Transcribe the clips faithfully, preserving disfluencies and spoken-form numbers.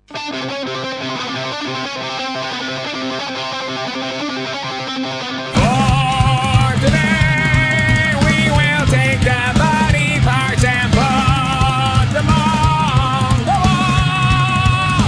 For today, we will take the body parts and put them on the wall.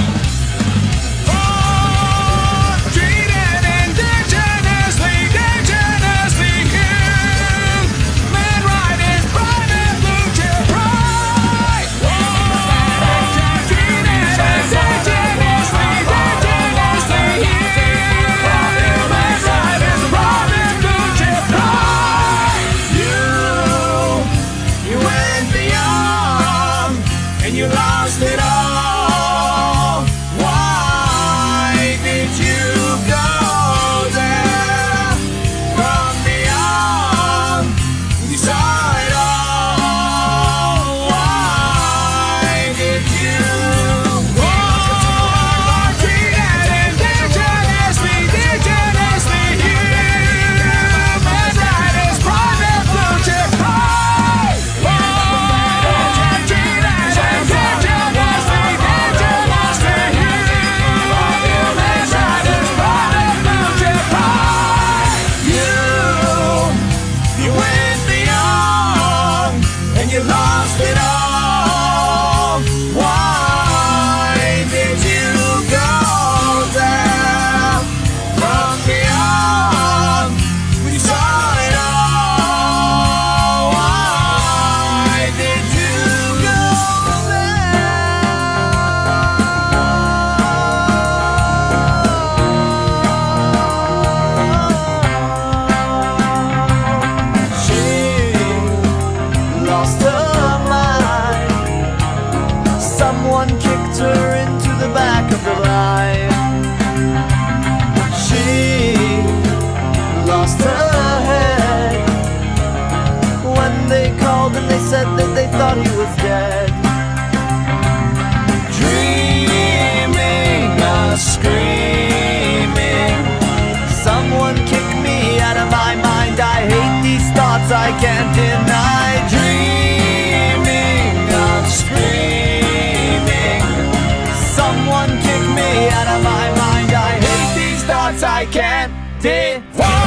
For treated indigenously, indigenously human right is private blue chip pride. For treated indigenously, indigenously human right is private blue chip pride. You, you went beyond and you lost it all. Why did you go there from beyond? You saw it all. Why did you go? Treated indigenously, indigenously human right is private blue chip pride. Treated indigenously, indigenously human right is private blue chip pride. You, you went beyond and you lost it all. Why did you go there from beyond? When you saw it all, why did you go there? She lost her mind. Someone kicked her into the back of the line. She lost her head when they called and they said that they thought he was dead. Dreaming or screaming, someone kick me out of my mind. I hate these thoughts I can't deny. Dreaming or screaming, someone kick me out of my mind. I hate these thoughts I can't deny.